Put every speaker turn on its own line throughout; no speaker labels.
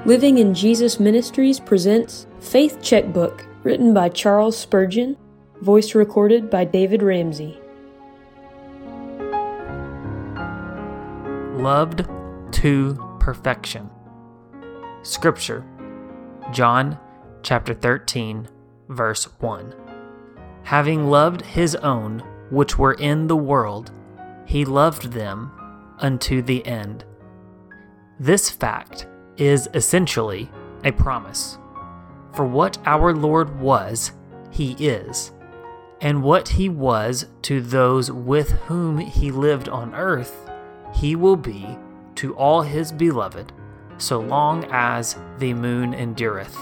Living in Jesus Ministries presents Faith Checkbook, written by Charles Spurgeon, voice recorded by David Ramsey.
Loved to perfection. Scripture, John chapter 13, verse 1. Having loved his own which were in the world, he loved them unto the end. This fact is essentially a promise. For what our Lord was, he is, and what he was to those with whom he lived on earth, he will be to all his beloved, so long as the moon endureth.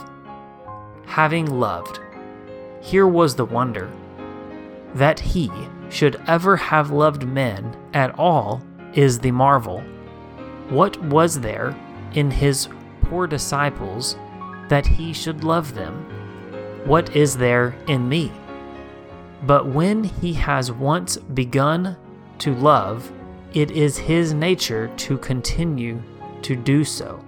Having loved, here was the wonder, that he should ever have loved men at all is the marvel. What was there in his poor disciples that he should love them? What is there in me? But when he has once begun to love, it is his nature to continue to do so.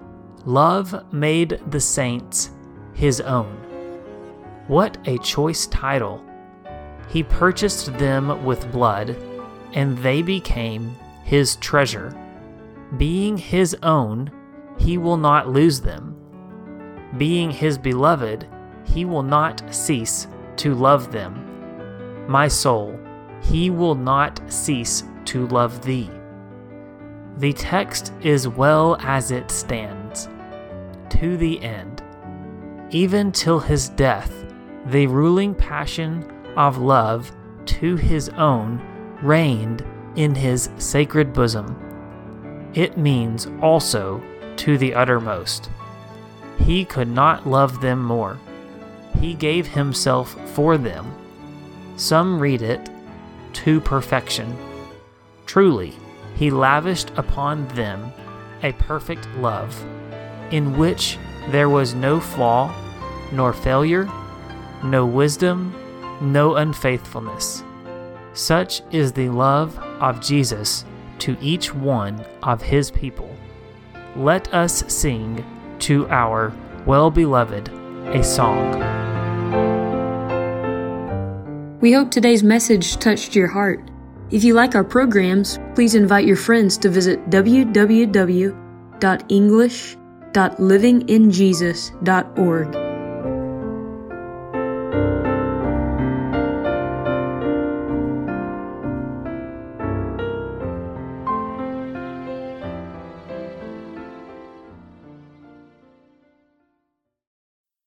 Love made the saints his own. What a choice title! He purchased them with blood, and they became his treasure. Being his own, he will not lose them. Being his beloved, he will not cease to love them. My soul, he will not cease to love thee. The text is well as it stands, to the end. Even till his death, the ruling passion of love to his own reigned in his sacred bosom. It means also to the uttermost. He could not love them more. He gave himself for them. Some read it, to perfection. Truly, he lavished upon them a perfect love, in which there was no flaw, nor failure, no wisdom, no unfaithfulness. Such is the love of Jesus to each one of his people. Let us sing to our well-beloved a song.
We hope today's message touched your heart. If you like our programs, please invite your friends to visit www.english.livinginjesus.org.